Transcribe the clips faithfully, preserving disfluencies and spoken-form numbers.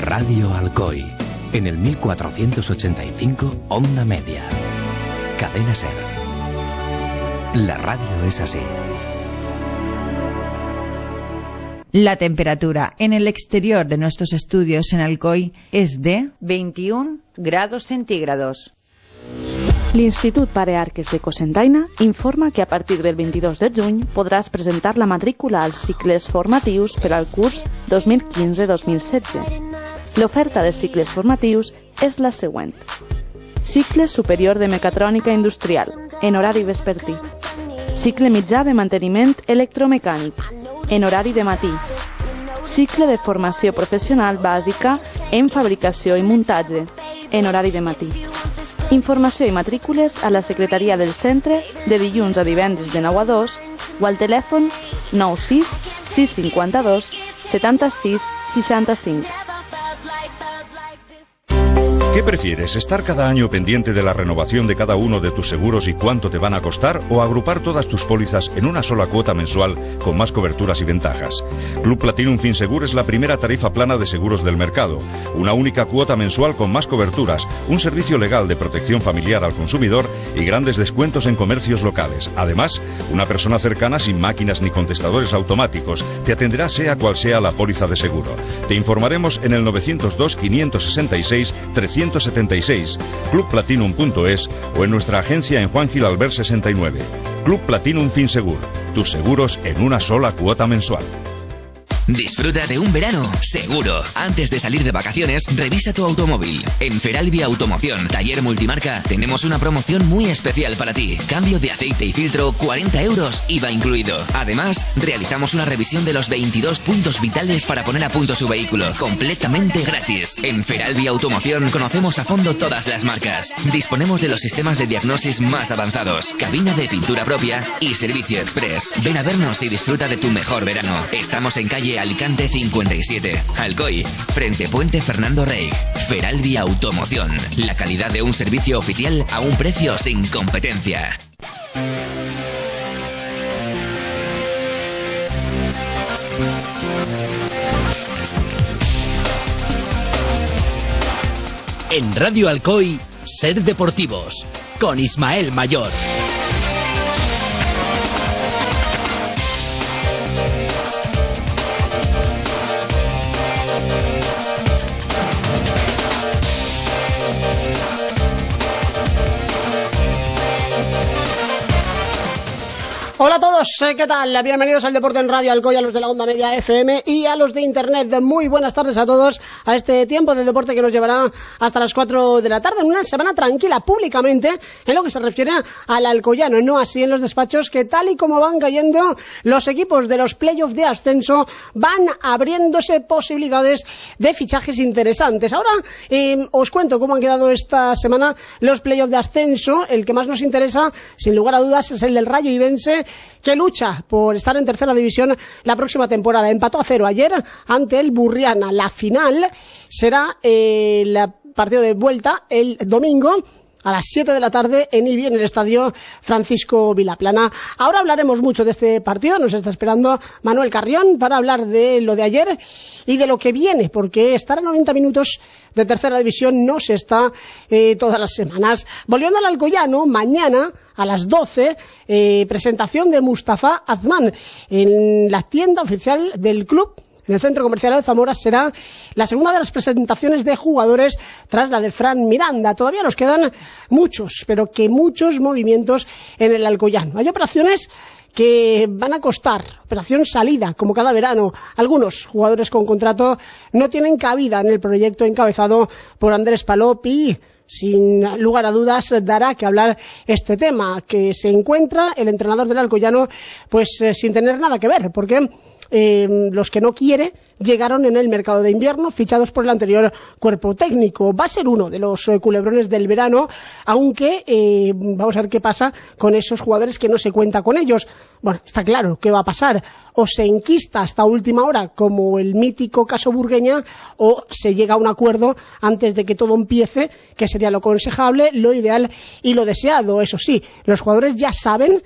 Radio Alcoy, en el mil cuatrocientos ochenta y cinco, Onda Media. Cadena SER. La radio es así. La temperatura en el exterior de nuestros estudios en Alcoy es de veintiún grados centígrados. L'Institut Pare Arques de Cocentaina informa que a partir del vint-i-dos de juny podràs presentar la matrícula als cicles formatius per al curs dos mil quinze dos mil setze. L'oferta de cicles formatius és la següent. Cicle superior de mecatrònica industrial, en horari vespertí. Cicle mitjà de manteniment electromecànic, en horari de matí. Cicle de formació professional bàsica en fabricació i muntatge, en horari de matí. Informació i matrícules a la secretaria del centre de dilluns a divendres de nou a dos o al telèfon nou sis sis cinquanta-dos setanta-sis seixanta-cinc. ¿Qué prefieres, estar cada año pendiente de la renovación de cada uno de tus seguros y cuánto te van a costar, o agrupar todas tus pólizas en una sola cuota mensual con más coberturas y ventajas? Club Platinum Finsegur es la primera tarifa plana de seguros del mercado, una única cuota mensual con más coberturas, un servicio legal de protección familiar al consumidor y grandes descuentos en comercios locales. Además, una persona cercana sin máquinas ni contestadores automáticos te atenderá sea cual sea la póliza de seguro. Te informaremos en el novecientos dos quinientos sesenta y seis trescientos setenta y seis, club platinum punto es o en nuestra agencia en Juan Gil Albert sesenta y nueve. Club Platinum Finsegur, tus seguros en una sola cuota mensual. Disfruta de un verano seguro. Antes de salir de vacaciones, revisa tu automóvil. En Feralbi Automoción, taller multimarca, tenemos una promoción muy especial para ti. Cambio de aceite y filtro, cuarenta euros, I V A incluido. Además, realizamos una revisión de los veintidós puntos vitales para poner a punto su vehículo, completamente gratis. En Feralbi Automoción conocemos a fondo todas las marcas. Disponemos de los sistemas de diagnosis más avanzados, cabina de pintura propia y servicio express. Ven a vernos y disfruta de tu mejor verano. Estamos en calle Alicante cincuenta y siete, Alcoy, frente Puente Fernando Rey. Feralbi Automoción, la calidad de un servicio oficial a un precio sin competencia. En Radio Alcoy, Ser Deportivos, con Ismael Mayor. Hola a todos, ¿qué tal? Bienvenidos al Deporte en Radio Alcoy, a los de la Onda Media F M y a los de Internet. Muy buenas tardes a todos a este tiempo de deporte que nos llevará hasta las cuatro de la tarde, en una semana tranquila públicamente en lo que se refiere al alcoyano, no así en los despachos, que tal y como van cayendo los equipos de los playoffs de ascenso, van abriéndose posibilidades de fichajes interesantes. Ahora eh, os cuento cómo han quedado esta semana los playoffs de ascenso. El que más nos interesa, sin lugar a dudas, es el del Rayo Ibense, que lucha por estar en tercera división la próxima temporada. Empató a cero ayer ante el Burriana. La final será eh, el partido de vuelta el domingo a las siete de la tarde en Ibi, en el estadio Francisco Vilaplana. Ahora hablaremos mucho de este partido. Nos está esperando Manuel Carrión para hablar de lo de ayer y de lo que viene, porque estar a noventa minutos de tercera división no se está eh, todas las semanas. Volviendo al alcoyano, mañana a las doce, eh, presentación de Mustafa Azman en la tienda oficial del club. En el Centro Comercial Alzamora será la segunda de las presentaciones de jugadores tras la de Fran Miranda. Todavía nos quedan muchos, pero que muchos movimientos en el alcoyano. Hay operaciones que van a costar, operación salida, como cada verano. Algunos jugadores con contrato no tienen cabida en el proyecto encabezado por Andrés Palopi. Sin lugar a dudas dará que hablar este tema, que se encuentra el entrenador del alcoyano pues eh, sin tener nada que ver, porque eh, los que no quiere llegaron en el mercado de invierno, fichados por el anterior cuerpo técnico. Va a ser uno de los eh, culebrones del verano, aunque eh, vamos a ver qué pasa con esos jugadores que no se cuenta con ellos. Bueno, está claro qué va a pasar. O se enquista hasta última hora, como el mítico caso Burgueña, o se llega a un acuerdo antes de que todo empiece, que sería lo aconsejable, lo ideal y lo deseado. Eso sí, los jugadores ya saben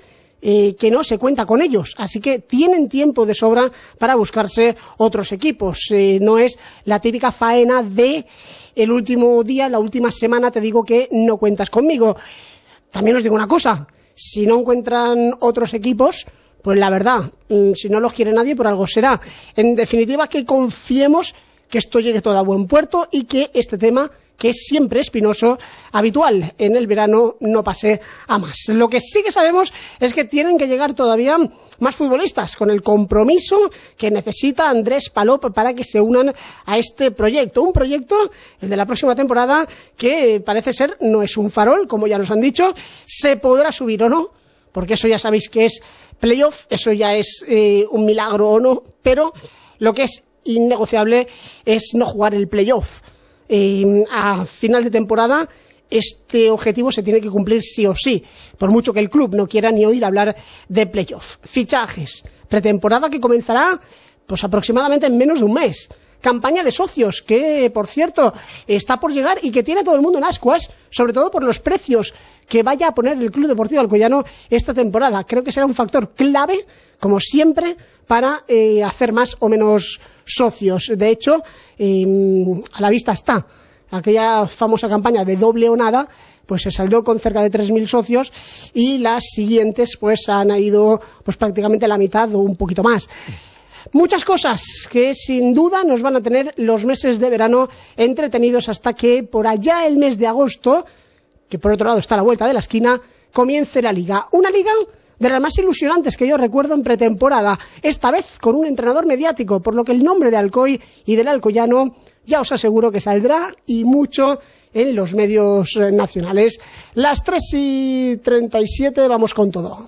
eh, que no se cuenta con ellos, así que tienen tiempo de sobra para buscarse otros equipos. Eh, no es la típica faena de el último día, la última semana te digo que no cuentas conmigo. También os digo una cosa, si no encuentran otros equipos, pues la verdad, si no los quiere nadie, por algo será. En definitiva, que confiemos que esto llegue todo a buen puerto y que este tema, que es siempre espinoso, habitual en el verano, no pase a más. Lo que sí que sabemos es que tienen que llegar todavía más futbolistas, con el compromiso que necesita Andrés Palop para que se unan a este proyecto. Un proyecto, el de la próxima temporada, que parece ser no es un farol, como ya nos han dicho, se podrá subir o no, porque eso ya sabéis que es playoff, eso ya es eh, un milagro o no, pero lo que es innegociable es no jugar el playoff. Eh, a final de temporada este objetivo se tiene que cumplir sí o sí, por mucho que el club no quiera ni oír hablar de playoff. Fichajes, pretemporada que comenzará pues aproximadamente en menos de un mes. Campaña de socios, que por cierto está por llegar y que tiene todo el mundo en ascuas, sobre todo por los precios que vaya a poner el Club Deportivo Alcoyano esta temporada. Creo que será un factor clave, como siempre, para eh, hacer más o menos socios. De hecho, eh, a la vista está aquella famosa campaña de doble o nada, pues se saldó con cerca de tres mil socios, y las siguientes pues han ido pues prácticamente la mitad o un poquito más. Muchas cosas que sin duda nos van a tener los meses de verano entretenidos hasta que por allá el mes de agosto, que por otro lado está a la vuelta de la esquina, comience la Liga. Una Liga de las más ilusionantes que yo recuerdo en pretemporada, esta vez con un entrenador mediático, por lo que el nombre de Alcoy y del Alcoyano ya os aseguro que saldrá, y mucho, en los medios nacionales. Las tres y treinta y siete, vamos con todo.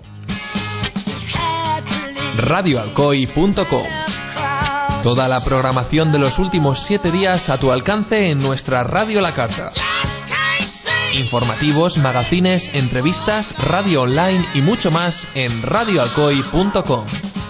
radio alcoy punto com. Toda la programación de los últimos siete días a tu alcance en nuestra Radio La Carta. Informativos, magazines, entrevistas, radio online y mucho más en radio alcoy punto com.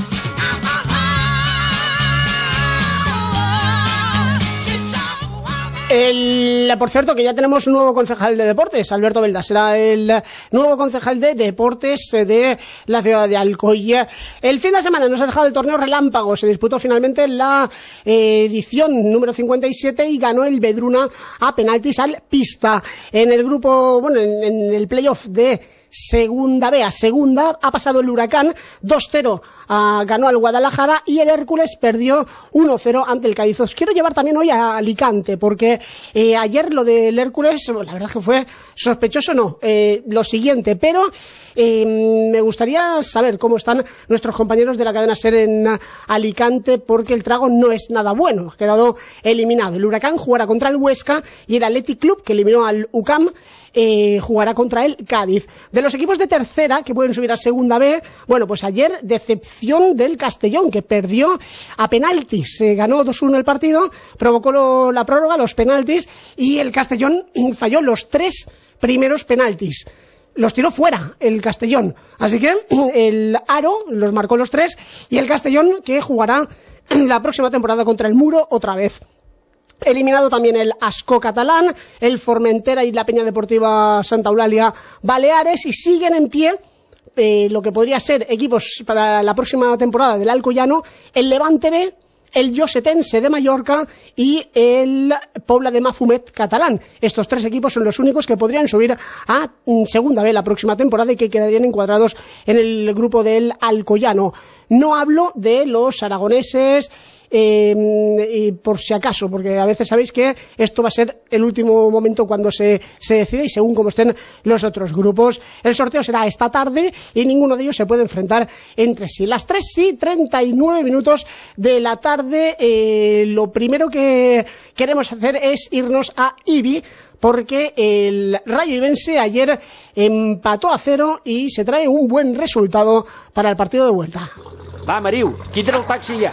El, por cierto, que ya tenemos un nuevo concejal de deportes, Alberto Belda, será el nuevo concejal de deportes de la ciudad de Alcoy. El fin de semana nos ha dejado el torneo relámpago, se disputó finalmente la eh, edición número cincuenta y siete y ganó el Vedruna a penaltis al Pista. En el grupo, bueno, en, en el playoff de Segunda B a Segunda ha pasado el Huracán dos cero, uh, ganó al Guadalajara, y el Hércules perdió uno cero ante el Cádiz. Os quiero llevar también hoy a Alicante, porque eh, ayer lo del Hércules, la verdad que fue sospechoso, no, eh, lo siguiente, pero eh, me gustaría saber cómo están nuestros compañeros de la cadena SER en Alicante, porque el trago no es nada bueno, ha quedado eliminado. El Huracán jugará contra el Huesca y el Athletic Club, que eliminó al U C A M, eh, jugará contra el Cádiz. De los equipos de tercera que pueden subir a Segunda B, bueno, pues ayer decepción del Castellón, que perdió a penaltis, se ganó dos uno el partido, provocó lo, la prórroga, los penaltis, y el Castellón falló los tres primeros penaltis. Los tiró fuera el Castellón, así que el Aro los marcó los tres, y el Castellón, que jugará la próxima temporada contra el Muro otra vez. Eliminado también el Ascó catalán, el Formentera y la Peña Deportiva Santa Eulalia Baleares, y siguen en pie eh, lo que podría ser equipos para la próxima temporada del Alcoyano, el Levante B, el Llosetense de Mallorca y el Pobla de Mafumet catalán. Estos tres equipos son los únicos que podrían subir a Segunda B la próxima temporada y que quedarían encuadrados en el grupo del Alcoyano. No hablo de los aragoneses, Eh, y por si acaso, porque a veces sabéis que esto va a ser el último momento cuando se, se decide, y según como estén los otros grupos. El sorteo será esta tarde y ninguno de ellos se puede enfrentar entre sí. Las tres y treinta y nueve minutos de la tarde, eh, lo primero que queremos hacer es irnos a Ibi, porque el Rayo Ibense ayer empató a cero y se trae un buen resultado para el partido de vuelta. Va, Mariu, quita el taxi ya.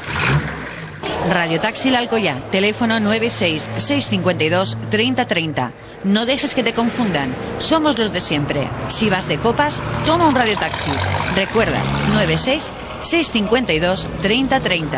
Radio Taxi La Alcoyá, teléfono nueve seis seis cinco dos treinta treinta. No dejes que te confundan, somos los de siempre. Si vas de copas, toma un Radio Taxi. Recuerda, nueve seis seis cinco dos treinta treinta.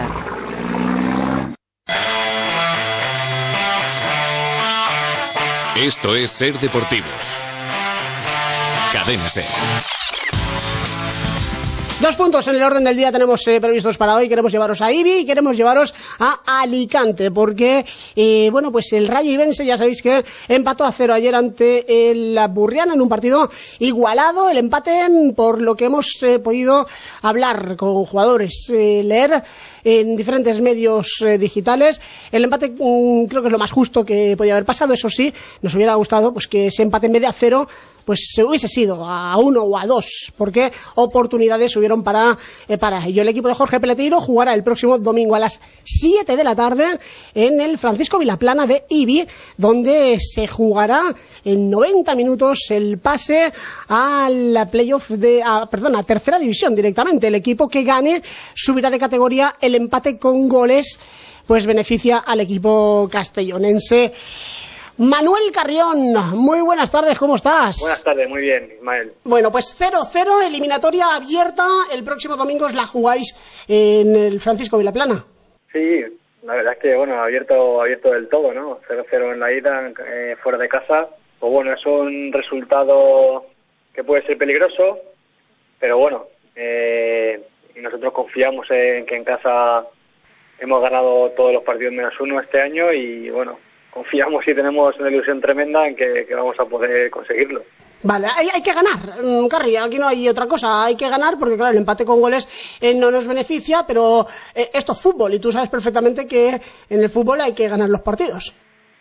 Esto es Ser Deportivos. Cadena SER. Dos puntos en el orden del día tenemos eh, previstos para hoy. Queremos llevaros a Ibi y queremos llevaros a Alicante, porque, eh, bueno, pues el Rayo Ibense, ya sabéis que empató a cero ayer ante el Burriana en un partido igualado. El empate, por lo que hemos eh, podido hablar con jugadores, eh, leer en diferentes medios eh, digitales, el empate um, creo que es lo más justo que podía haber pasado. Eso sí, nos hubiera gustado pues que ese empate en vez de a cero pues se hubiese sido a uno o a dos, porque oportunidades hubieron para, eh, para ello. El equipo de Jorge Peleteiro jugará el próximo domingo a las siete de la tarde en el Francisco Vilaplana de Ibi, donde se jugará en noventa minutos el pase a la playoff de, a, perdón, a tercera división directamente. El equipo que gane subirá de categoría. El empate con goles pues beneficia al equipo castellonense. Manuel Carrión, muy buenas tardes, ¿cómo estás? Buenas tardes, muy bien, Ismael. Bueno, pues cero cero, eliminatoria abierta, el próximo domingo os la jugáis en el Francisco Vilaplana. Sí, la verdad es que, bueno, abierto abierto del todo, ¿no? cero cero en la ida, eh, fuera de casa. Pues bueno, es un resultado que puede ser peligroso, pero bueno, eh, nosotros confiamos en que en casa hemos ganado todos los partidos menos uno este año y, bueno, confiamos y tenemos una ilusión tremenda en que, que vamos a poder conseguirlo. Vale, hay, hay que ganar, Carri, aquí no hay otra cosa, hay que ganar porque claro, el empate con goles eh, no nos beneficia, pero eh, esto es fútbol y tú sabes perfectamente que en el fútbol hay que ganar los partidos.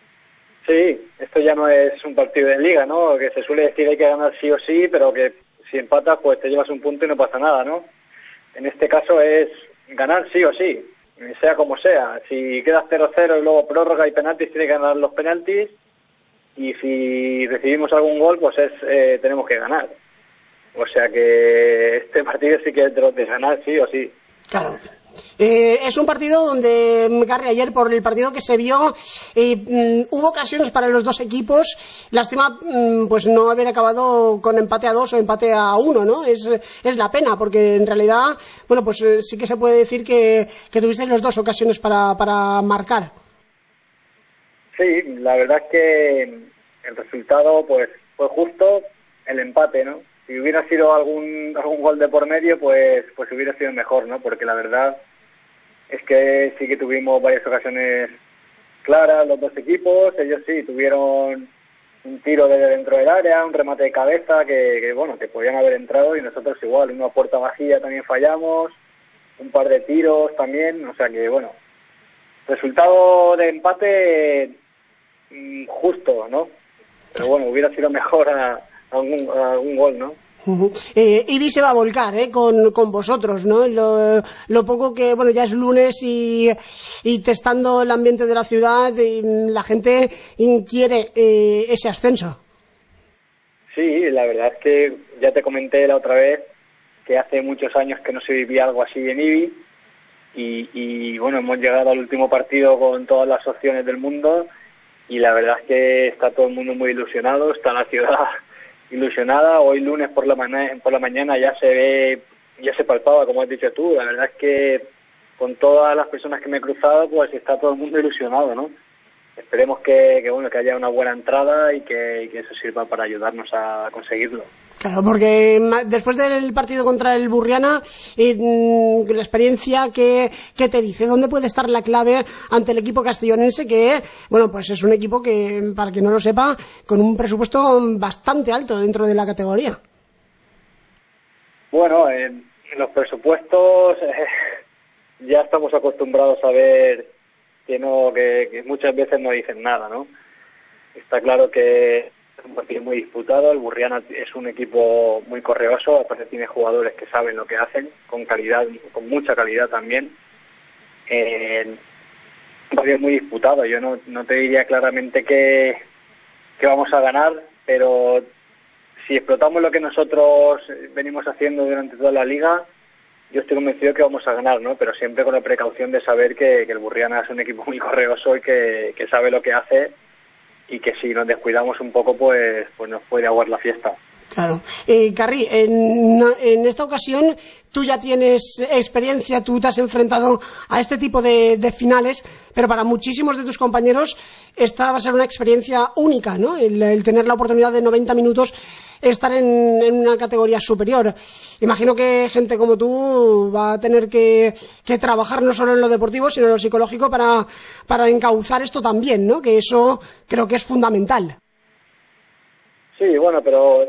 Sí, esto ya no es un partido de liga, ¿no? Que se suele decir hay que ganar sí o sí, pero que si empatas pues te llevas un punto y no pasa nada, ¿no? En este caso es ganar sí o sí, sea como sea. Si quedas cero cero y luego prórroga y penaltis, tiene que ganar los penaltis. Y si recibimos algún gol, pues es eh, tenemos que ganar. O sea que este partido sí que es de los de ganar sí o sí. Claro. Eh, es un partido donde, Garry, ayer por el partido que se vio, eh, mm, hubo ocasiones para los dos equipos. Lástima, mm, pues no haber acabado con empate a dos o empate a uno, ¿no? Es, es la pena, porque en realidad, bueno, pues eh, sí que se puede decir que, que tuvisteis las dos ocasiones para, para marcar. Sí, la verdad es que el resultado, pues, fue justo el empate, ¿no? Si hubiera sido algún algún gol de por medio, pues pues hubiera sido mejor, ¿no? Porque la verdad es que sí que tuvimos varias ocasiones claras los dos equipos. Ellos sí tuvieron un tiro desde dentro del área, un remate de cabeza que, que bueno, que podían haber entrado, y nosotros igual, una puerta vacía también fallamos, un par de tiros también, o sea que bueno, resultado de empate mmm, justo, ¿no? Pero bueno, hubiera sido mejor a algún, algún gol, ¿no? Uh-huh. Eh, Ibi se va a volcar eh, con, con vosotros, ¿no? Lo, lo poco que, bueno, ya es lunes y, y testando el ambiente de la ciudad, y la gente quiere eh, ese ascenso. Sí, la verdad es que ya te comenté la otra vez que hace muchos años que no se vivía algo así en Ibi y, y bueno, hemos llegado al último partido con todas las opciones del mundo y la verdad es que está todo el mundo muy ilusionado, está la ciudad ilusionada. Hoy lunes por la mañana por la mañana ya se ve, ya se palpaba, como has dicho tú. La verdad es que con todas las personas que me he cruzado, pues está todo el mundo ilusionado, ¿no? Esperemos que, que bueno, que haya una buena entrada y que, y que eso sirva para ayudarnos a conseguirlo. Claro, porque después del partido contra el Burriana, eh, la experiencia que, que te dice, ¿dónde puede estar la clave ante el equipo castellonense? Que, bueno, pues es un equipo que, para quien no lo sepa, con un presupuesto bastante alto dentro de la categoría. Bueno, en los presupuestos eh, ya estamos acostumbrados a ver que no, que, que muchas veces no dicen nada, ¿no? Está claro que es un partido muy disputado. El Burriana es un equipo muy correoso, aparte tiene jugadores que saben lo que hacen, con calidad, con mucha calidad también. Eh, un partido muy disputado. Yo no, no te diría claramente que, que vamos a ganar, pero si explotamos lo que nosotros venimos haciendo durante toda la liga, yo estoy convencido que vamos a ganar, ¿no? Pero siempre con la precaución de saber que, que el Burriana es un equipo muy correoso y que, que sabe lo que hace, y que si nos descuidamos un poco, pues pues nos puede aguar la fiesta. Claro. Eh, Carri, en, en esta ocasión tú ya tienes experiencia, tú te has enfrentado a este tipo de, de finales, pero para muchísimos de tus compañeros esta va a ser una experiencia única, ¿no? El, el tener la oportunidad de noventa minutos estar en, en una categoría superior. Imagino que gente como tú va a tener que, que trabajar no solo en lo deportivo, sino en lo psicológico para, para encauzar esto también, ¿no? Que eso creo que es fundamental. Sí, bueno, pero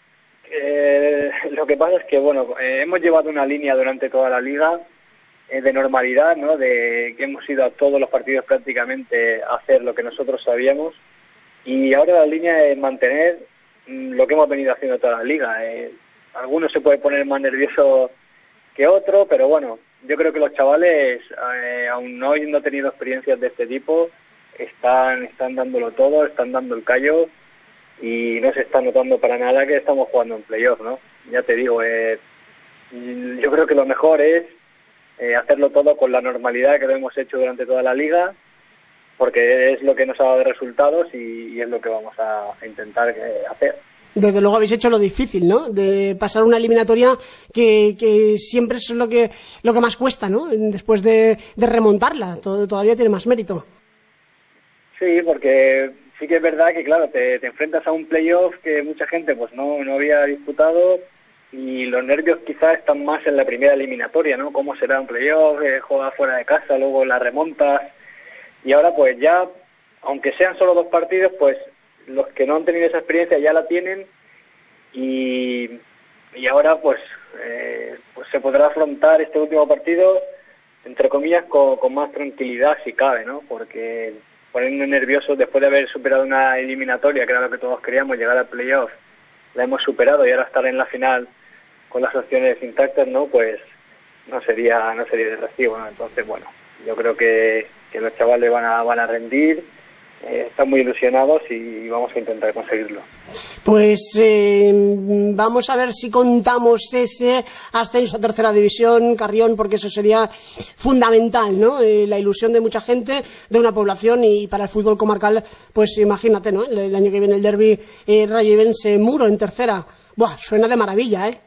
eh, lo que pasa es que, bueno, eh, hemos llevado una línea durante toda la liga eh, de normalidad, ¿no? De que hemos ido a todos los partidos prácticamente a hacer lo que nosotros sabíamos, y ahora la línea es mantener mm, lo que hemos venido haciendo toda la liga. Eh, algunos se puede poner más nervioso que otro, pero bueno, yo creo que los chavales, eh, aún no habiendo tenido experiencias de este tipo, están, están dándolo todo, están dando el callo, y no se está notando para nada que estamos jugando en playoff, ¿no? Ya te digo, eh, yo creo que lo mejor es eh, hacerlo todo con la normalidad que lo hemos hecho durante toda la liga, porque es lo que nos ha dado resultados y, y es lo que vamos a, a intentar eh, hacer. Desde luego habéis hecho lo difícil, ¿no? De pasar una eliminatoria que, que siempre es lo que lo que más cuesta, ¿no? Después de, de remontarla, todo, todavía tiene más mérito. Sí, porque sí que es verdad que, claro, te, te enfrentas a un playoff que mucha gente pues no, no había disputado, y los nervios quizás están más en la primera eliminatoria, ¿no? Cómo será un playoff, eh, juegas fuera de casa, luego la remontas, y ahora pues ya, aunque sean solo dos partidos, pues los que no han tenido esa experiencia ya la tienen, y, y ahora pues, eh, pues se podrá afrontar este último partido, entre comillas, con, con más tranquilidad si cabe, ¿no? Porque ponernos nerviosos después de haber superado una eliminatoria, que era lo que todos queríamos, llegar al playoff, la hemos superado, y ahora estar en la final con las opciones intactas, ¿no? Pues no sería no sería de recibo, ¿no? Entonces, bueno, yo creo que, que los chavales van a van a rendir, eh, están muy ilusionados y vamos a intentar conseguirlo. Pues eh, vamos a ver si contamos ese ascenso a tercera división, Carrión, porque eso sería fundamental, ¿no? Eh, la ilusión de mucha gente, de una población, y para el fútbol comarcal, pues imagínate, ¿no? El, el año que viene el derbi eh, rayivense Muro en tercera. Buah, suena de maravilla, ¿eh?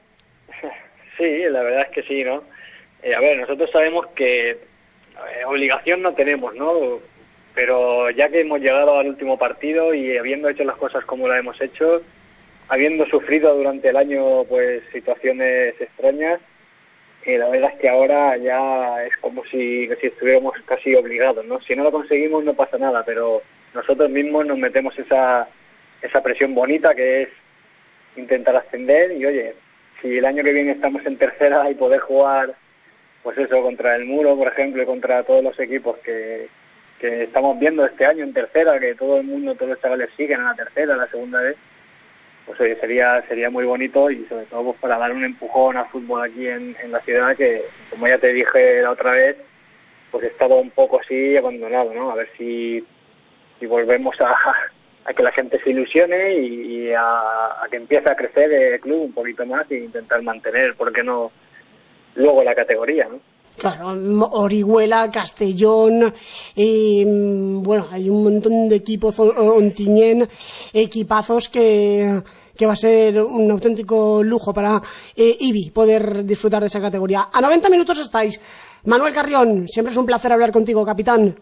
Sí, la verdad es que sí, ¿no? Eh, a ver, nosotros sabemos que eh, obligación no tenemos, ¿no? Pero ya que hemos llegado al último partido y habiendo hecho las cosas como las hemos hecho, habiendo sufrido durante el año pues situaciones extrañas, eh, la verdad es que ahora ya es como si, si estuviéramos casi obligados, ¿no? Si no lo conseguimos no pasa nada, pero nosotros mismos nos metemos esa esa presión bonita que es intentar ascender, y oye, si el año que viene estamos en tercera y poder jugar, pues eso, contra el Muro, por ejemplo, y contra todos los equipos que que estamos viendo este año en tercera, que todo el mundo, todos los chavales siguen en la tercera, la segunda vez, pues oye, sería sería muy bonito, y sobre todo pues para dar un empujón al fútbol aquí en, en la ciudad, que como ya te dije la otra vez, pues estaba un poco así abandonado, ¿no? A ver si, si volvemos a, a que la gente se ilusione y, y a, a que empiece a crecer el club un poquito más, e intentar mantener, ¿por qué no?, luego la categoría, ¿no? Claro, Orihuela, Castellón, eh, bueno, hay un montón de equipos, Ontinyent, equipazos que, que va a ser un auténtico lujo para eh, Ibi poder disfrutar de esa categoría. A noventa minutos estáis. Manuel Carrión, siempre es un placer hablar contigo, capitán.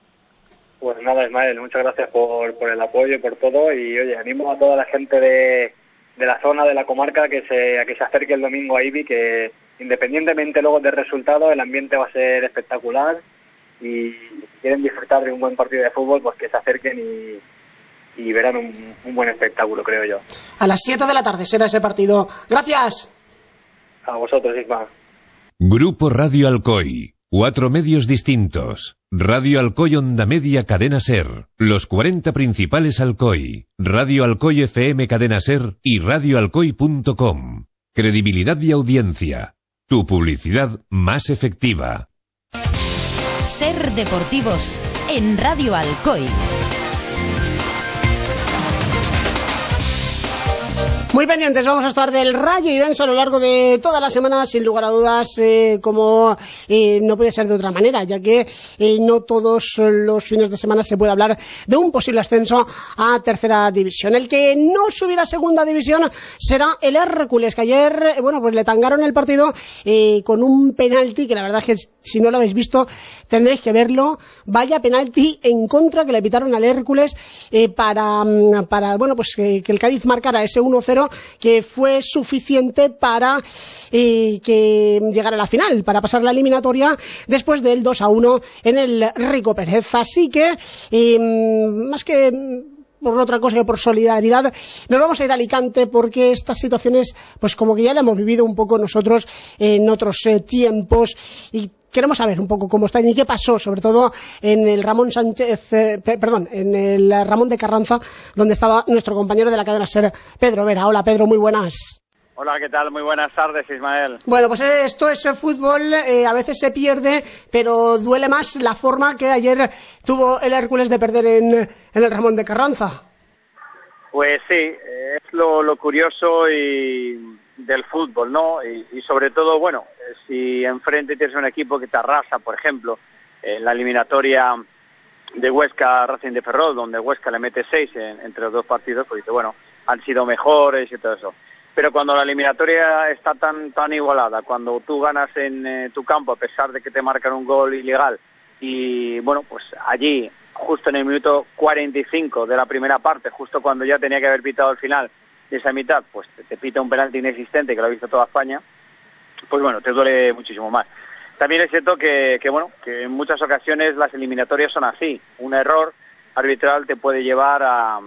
Pues nada, Ismael, muchas gracias por, por el apoyo y por todo, y oye, animo a toda la gente de, de la zona, de la comarca, que se, a que se acerque el domingo a Ibi, que independientemente luego del resultado, el ambiente va a ser espectacular, y si quieren disfrutar de un buen partido de fútbol, pues que se acerquen y, y verán un, un buen espectáculo, creo yo. A las siete de la tarde será ese partido. Gracias. A vosotros, Isma. Grupo Radio Alcoy. Cuatro medios distintos. Radio Alcoy Onda Media Cadena Ser. Los cuarenta principales Alcoy. Radio Alcoy F M Cadena Ser y radio alcoy punto com. Credibilidad y audiencia. Tu publicidad más efectiva. Ser Deportivos en Radio Alcoy. Muy pendientes vamos a estar del Rayo Irense a lo largo de toda la semana, sin lugar a dudas, eh, como eh, no puede ser de otra manera, ya que eh, no todos los fines de semana se puede hablar de un posible ascenso a tercera división. El que no subirá a segunda división será el Hércules, que ayer, eh, bueno, pues le tangaron el partido eh, con un penalti, que la verdad es que si no lo habéis visto tendréis que verlo. Vaya penalti en contra que le pitaron al Hércules eh, para, para, bueno, pues eh, que el Cádiz marcara ese uno cero, que fue suficiente para eh, que llegara a la final, para pasar la eliminatoria después del dos a uno en el Rico Pérez. Así que, eh, más que por otra cosa que por solidaridad, nos vamos a ir a Alicante, porque estas situaciones, pues como que ya la hemos vivido un poco nosotros en otros eh, tiempos, y queremos saber un poco cómo está y qué pasó, sobre todo en el Ramón Sánchez, eh, perdón, en el Ramón de Carranza, donde estaba nuestro compañero de la cadena SER, Pedro Vera. Hola, Pedro, muy buenas. Hola, ¿qué tal? Muy buenas tardes, Ismael. Bueno, pues esto es el fútbol, eh, a veces se pierde, pero duele más la forma que ayer tuvo el Hércules de perder en, en el Ramón de Carranza. Pues sí, es lo, lo curioso y del fútbol, ¿no? Y, y sobre todo, bueno, si enfrente tienes un equipo que te arrasa, por ejemplo, en la eliminatoria de Huesca Racing de Ferrol, donde Huesca le mete seis en, entre los dos partidos, pues dice, bueno, han sido mejores y todo eso. Pero cuando la eliminatoria está tan tan igualada, cuando tú ganas en eh, tu campo a pesar de que te marcan un gol ilegal, y bueno, pues allí, justo en el minuto cuarenta y cinco de la primera parte, justo cuando ya tenía que haber pitado el final de esa mitad, pues te, te pita un penalti inexistente que lo ha visto toda España, pues bueno, te duele muchísimo más. También es cierto que, que bueno, que en muchas ocasiones las eliminatorias son así, un error arbitral te puede llevar a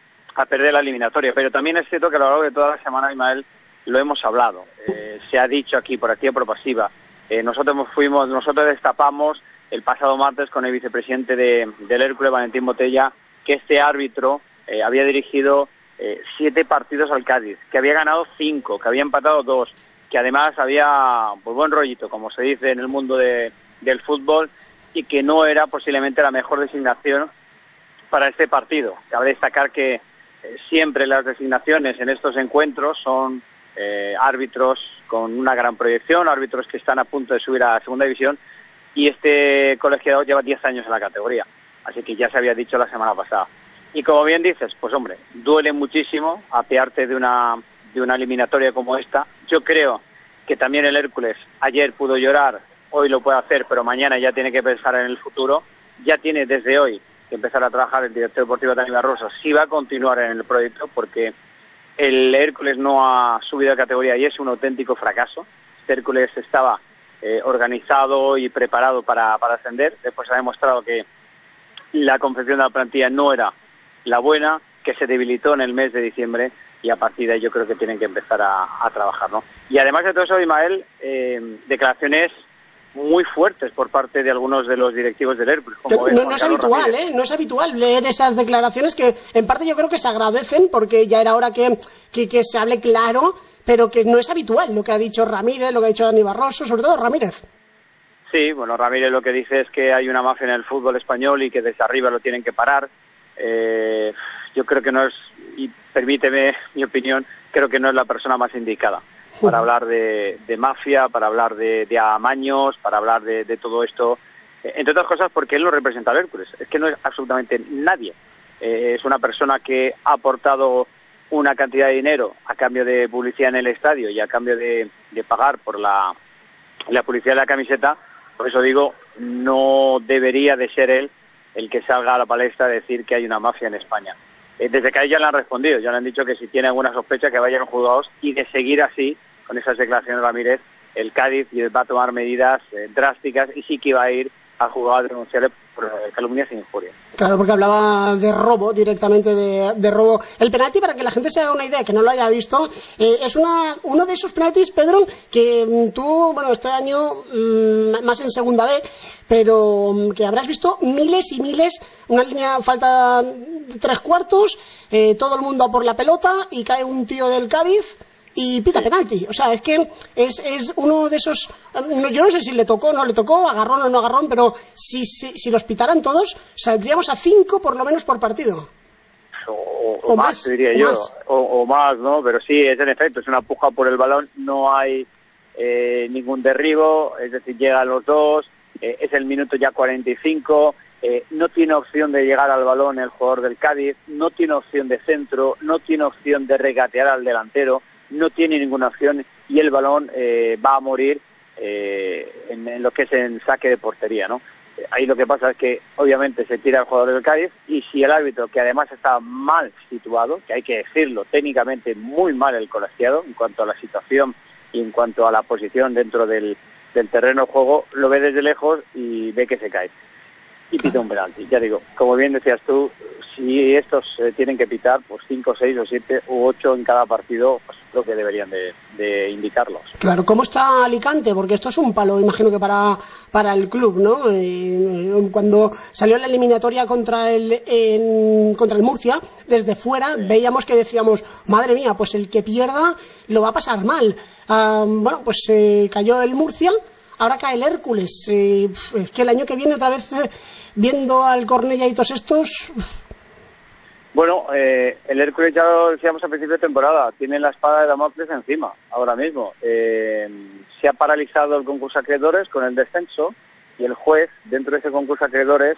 a perder la eliminatoria, pero también es cierto que a lo largo de toda la semana, Ismael, lo hemos hablado, eh, se ha dicho aquí por activa y por pasiva, eh, nosotros fuimos, nosotros destapamos el pasado martes con el vicepresidente de, del Hércules, Valentín Botella, que este árbitro eh, había dirigido eh, siete partidos al Cádiz, que había ganado cinco, que había empatado dos, que además había pues, buen rollito, como se dice en el mundo de, del fútbol, y que no era posiblemente la mejor designación para este partido. Cabe destacar que siempre las designaciones en estos encuentros son eh, árbitros con una gran proyección, árbitros que están a punto de subir a la segunda división, y este colegiado lleva diez años en la categoría, así que ya se había dicho la semana pasada. Y como bien dices, pues hombre, duele muchísimo apearte de una, de una eliminatoria como esta. Yo creo que también el Hércules ayer pudo llorar, hoy lo puede hacer, pero mañana ya tiene que pensar en el futuro, ya tiene desde hoy que empezar a trabajar el director deportivo Dani Barroso, si va a continuar en el proyecto, porque el Hércules no ha subido de categoría y es un auténtico fracaso. Este Hércules estaba eh, organizado y preparado para, para ascender, después ha demostrado que la confección de la plantilla no era la buena, que se debilitó en el mes de diciembre, y a partir de ahí yo creo que tienen que empezar a, a trabajar, ¿no? Y además de todo eso, Ismael, eh, declaraciones muy fuertes por parte de algunos de los directivos del Hércules. Como no, no es habitual, ¿eh? No es habitual leer esas declaraciones que en parte yo creo que se agradecen porque ya era hora que, que, que se hable claro, pero que no es habitual lo que ha dicho Ramírez, lo que ha dicho Dani Barroso, sobre todo Ramírez. Sí, bueno, Ramírez lo que dice es que hay una mafia en el fútbol español y que desde arriba lo tienen que parar. Eh, yo creo que no es, y permíteme mi opinión, creo que no es la persona más indicada para hablar de, de mafia, para hablar de, de amaños, para hablar de, de todo esto, eh, entre otras cosas porque él no representa al Hércules, es que no es absolutamente nadie, eh, es una persona que ha aportado una cantidad de dinero a cambio de publicidad en el estadio y a cambio de, de pagar por la, la publicidad de la camiseta. Por eso digo, no debería de ser él el que salga a la palestra a decir que hay una mafia en España. Eh, desde que ahí ya le han respondido, ya le han dicho que si tiene alguna sospecha que vayan juzgados, y de seguir así, con esas declaraciones de Ramírez, el Cádiz va a tomar medidas eh, drásticas y sí que va a ir al juzgado a denunciarle por eh, calumnias e injurias. Claro, porque hablaba de robo, directamente de, de robo. El penalti, para que la gente se haga una idea, que no lo haya visto, eh, es una uno de esos penaltis, Pedro, que mm, tú, bueno, este año mm, más en segunda B, pero mm, que habrás visto miles y miles, una línea, falta de tres cuartos, eh, todo el mundo a por la pelota y cae un tío del Cádiz y pita penalti. O sea, es que es, es uno de esos, yo no sé si le tocó o no le tocó, agarrón o no agarrón, pero si, si, si los pitaran todos, saldríamos a cinco por lo menos por partido. o, o, o más, más, diría o yo, más. O, o más, ¿no? Pero sí, es en efecto, es una puja por el balón, no hay eh, ningún derribo, es decir, llegan los dos, eh, es el minuto ya cuarenta y cinco, eh, no tiene opción de llegar al balón el jugador del Cádiz, no tiene opción de centro, no tiene opción de regatear al delantero, no tiene ninguna opción y el balón eh, va a morir eh, en, en lo que es en saque de portería, ¿no? Ahí lo que pasa es que obviamente se tira el jugador del Cádiz y si el árbitro, que además está mal situado, que hay que decirlo, técnicamente muy mal el colegiado en cuanto a la situación y en cuanto a la posición dentro del, del terreno de juego, lo ve desde lejos y ve que se cae y pita un penalti. Ya digo, como bien decías tú, si estos eh, tienen que pitar, pues cinco, seis o siete u ocho en cada partido, pues creo que deberían de, de indicarlos. Claro, ¿cómo está Alicante? Porque esto es un palo, imagino que para, para el club, ¿no? Eh, cuando salió la eliminatoria contra el, en, contra el Murcia, desde fuera sí. veíamos que decíamos, madre mía, pues el que pierda lo va a pasar mal. Ah, bueno, pues eh, cayó el Murcia, ahora cae el Hércules. Eh, es que el año que viene otra vez eh, viendo al Cornellá y todos estos... Bueno, eh, el Hércules ya lo decíamos a principio de temporada, tiene la espada de Damocles encima, ahora mismo. Eh, se ha paralizado el concurso de acreedores con el descenso y el juez, dentro de ese concurso de acreedores,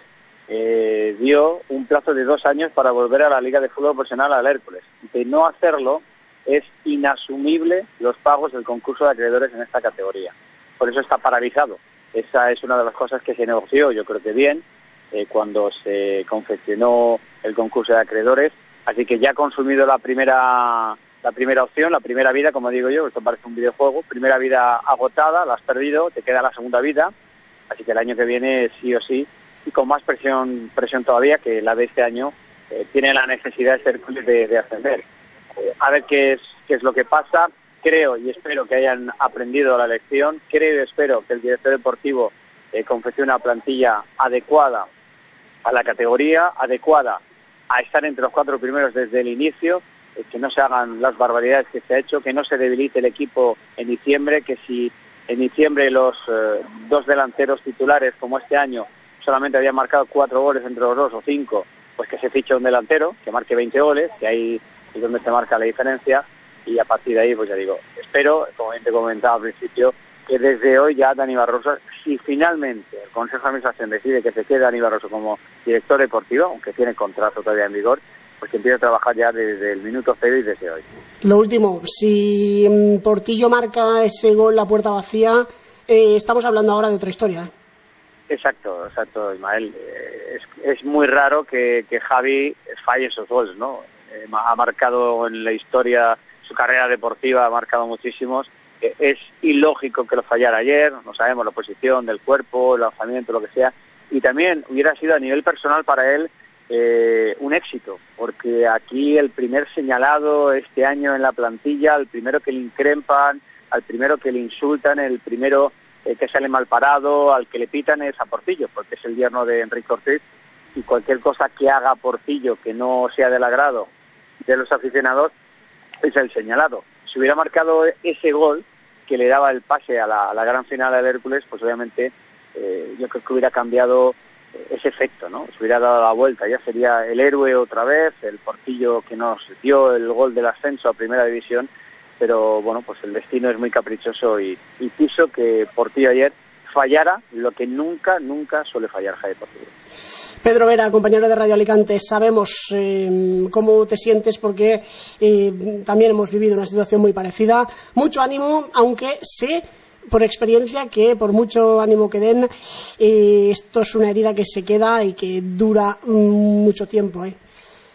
eh, dio un plazo de dos años para volver a la Liga de Fútbol Profesional al Hércules. De no hacerlo, es inasumible los pagos del concurso de acreedores en esta categoría. Por eso está paralizado. Esa es una de las cosas que se negoció, yo creo que bien, eh, cuando se confeccionó el concurso de acreedores, así que ya ha consumido la primera la primera opción, la primera vida, como digo yo, esto parece un videojuego, primera vida agotada, la has perdido, te queda la segunda vida, así que el año que viene sí o sí, y con más presión presión todavía, que la de este año eh, tiene la necesidad de, de, de ascender. Eh, a ver qué es, qué es lo que pasa. Creo y espero que hayan aprendido la lección, creo y espero que el director deportivo eh, confeccione una plantilla adecuada a la categoría, adecuada a estar entre los cuatro primeros desde el inicio, eh, que no se hagan las barbaridades que se ha hecho, que no se debilite el equipo en diciembre, que si en diciembre los eh, dos delanteros titulares, como este año, solamente habían marcado cuatro goles entre los dos o cinco, pues que se fiche un delantero, que marque veinte goles, que ahí es donde se marca la diferencia, y a partir de ahí, pues ya digo, espero, como te comentaba al principio, que desde hoy ya Dani Barroso, si finalmente el Consejo de Administración decide que se quede Dani Barroso como director deportivo, aunque tiene contrato todavía en vigor, pues que empiece a trabajar ya desde el minuto cero y desde hoy. Lo último, si Portillo marca ese gol a puerta vacía, eh, estamos hablando ahora de otra historia. Exacto, exacto, Ismael. Eh, es, es muy raro que, que Javi falle esos goles, ¿no? Eh, ha marcado en la historia, su carrera deportiva ha marcado muchísimos. Eh, es ilógico que lo fallara ayer, no sabemos la posición del cuerpo, el lanzamiento, lo que sea. Y también hubiera sido a nivel personal para él eh, un éxito, porque aquí el primer señalado este año en la plantilla, el primero que le increpan, al primero que le insultan, el primero eh, que sale mal parado, al que le pitan es a Portillo, porque es el yerno de Enrique Ortiz, y cualquier cosa que haga Portillo que no sea del agrado de los aficionados es el señalado. Si hubiera marcado ese gol que le daba el pase a la, a la gran final del Hércules, pues obviamente eh, yo creo que hubiera cambiado ese efecto, ¿no? Se hubiera dado la vuelta, ya sería el héroe otra vez, el Portillo que nos dio el gol del ascenso a Primera División, pero bueno, pues el destino es muy caprichoso y, y quiso que Portillo ayer fallara lo que nunca, nunca suele fallar Javier Portillo. Pedro Vera, compañero de Radio Alicante, sabemos eh, cómo te sientes porque eh, también hemos vivido una situación muy parecida. Mucho ánimo, aunque sé por experiencia que por mucho ánimo que den, eh, esto es una herida que se queda y que dura mucho tiempo, ¿eh?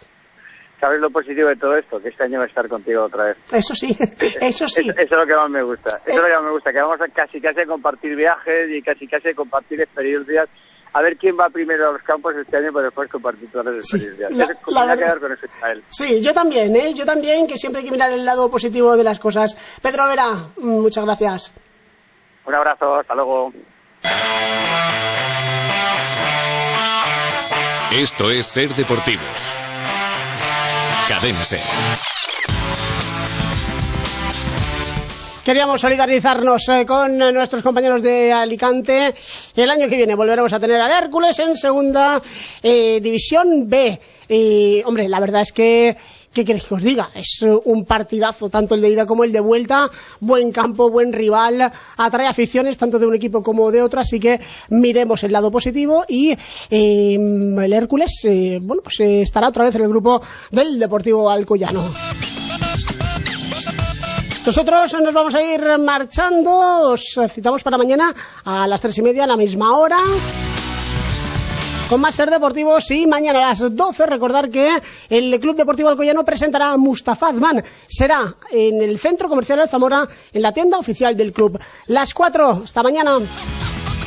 ¿Sabes lo positivo de todo esto? Que este año va a estar contigo otra vez. Eso sí, eso sí. Eso, eso es lo que más me gusta. Eso eh. es lo que más me gusta, que vamos a casi casi a compartir viajes y casi casi a compartir experiencias. A ver quién va primero a los campos este año para después compartir todas las experiencias. Sí, la, Entonces, la voy a quedar con eso, Ismael. Sí, yo también, ¿eh? Yo también, que siempre hay que mirar el lado positivo de las cosas. Pedro Vera, muchas gracias. Un abrazo, hasta luego. Esto es Ser Deportivos. Cadena Ser. queríamos solidarizarnos eh, con eh, nuestros compañeros de Alicante. El año que viene volveremos a tener al Hércules en segunda eh, división B. Y, hombre, la verdad es que ¿qué queréis que os diga? Es un partidazo, tanto el de ida como el de vuelta. Buen campo, buen rival, atrae aficiones tanto de un equipo como de otro, así que miremos el lado positivo. Y eh, el Hércules eh, bueno, pues eh, estará otra vez en el grupo del Deportivo Alcoyano. Nosotros nos vamos a ir marchando. Os citamos para mañana a las tres y media, a la misma hora, con más Ser Deportivos. Y mañana a las doce, recordar que el Club Deportivo Alcoyano presentará a Mustafa Adman. Será en el Centro Comercial de Zamora, en la tienda oficial del club. Las cuatro, hasta mañana.